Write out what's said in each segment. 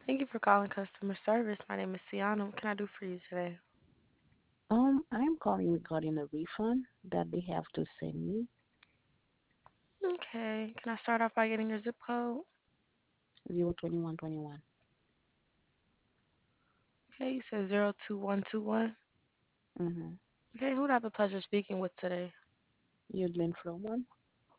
Thank you for calling customer service. My name is Siana. What can I do for you today? I'm calling regarding a refund that they have to send me. Okay. Can I start off by getting your zip code? 02121. Okay, you said 02121. Mm-hmm. Okay, who do I have the pleasure of speaking with today? Evelyn Froman.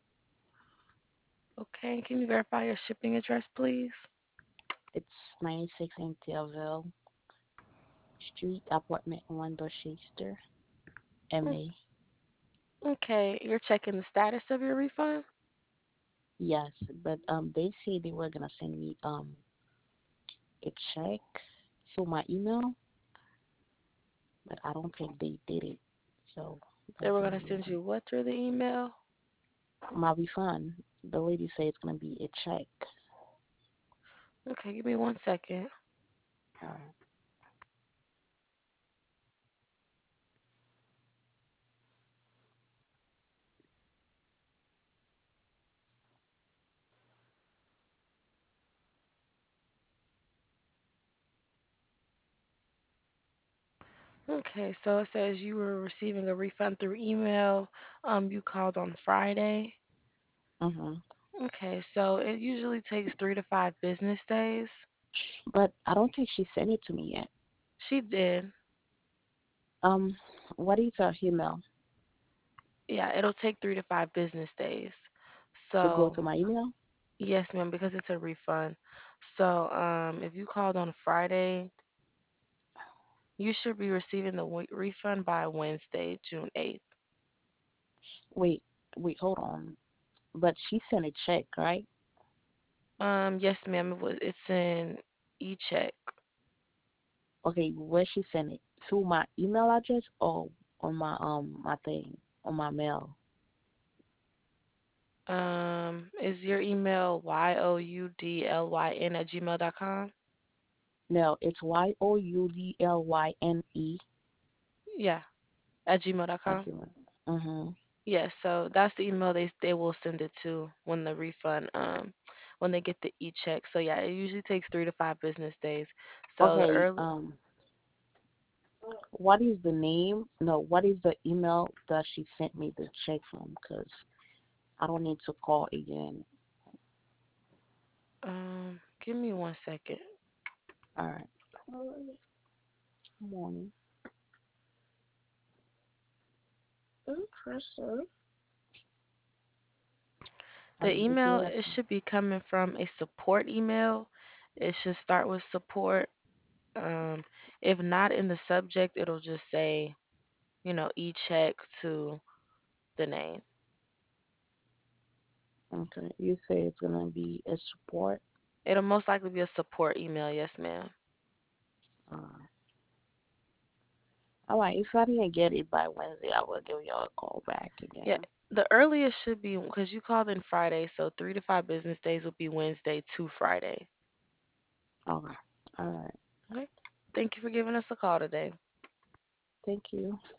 Okay, can you verify your shipping address, please? It's 96 Intervale Street, apartment 1, Dorchester, Mm, MA. Okay, you're checking the status of your refund? Yes, but they say they were gonna send me a check to my email, but I don't think they did it. So They that's were the going to only send reason. you what through the email? My refund, the lady said it's gonna be a check. Okay, give me 1 second. Uh, Okay, so it says you were receiving a refund through email. You called on Friday. mm-hmm. Okay, so it usually takes 3 to 5 business days. But I don't think she sent it to me yet. She did. Um, what is her email Yeah, it'll take 3 to 5 business days. to go So, to my email? yes, ma'am, because it's a refund. So, if you called on Friday, you should be receiving the refund by Wednesday, June 8th. Wait, wait, hold on. But she sent a check, right? Yes, ma'am, it's in e-check. Okay, where she sent it? Through my email address or on my thing on my mail? Is your email youdlyn@gmail.com? No, it's YOUDLYNE Yeah, at at gmail.com. Gmail. Mhm. Yes, so that's the email they will send it to when the refund when they get the e-check. So yeah, it usually takes 3 to 5 business days. So the Okay. early What is the name? No, what is the email that she sent me the check from? Cause I don't need to call again. give me 1 second. All right. Morning. Interesting. The Did you email hear that? it should be coming from a support email. It should start with support. Um, if not in the subject, it'll just say, e-check to the name. Okay. You say it's gonna be a support. It'll most likely be a support email, yes, ma'am. Uh, all right. If I didn't get it by Wednesday, I will give you a call back Yeah, again. the earliest should be because you called in Friday, so 3 to 5 business days will be Wednesday to Friday. Okay. All right. Okay. Thank you for giving us a call today. Thank you.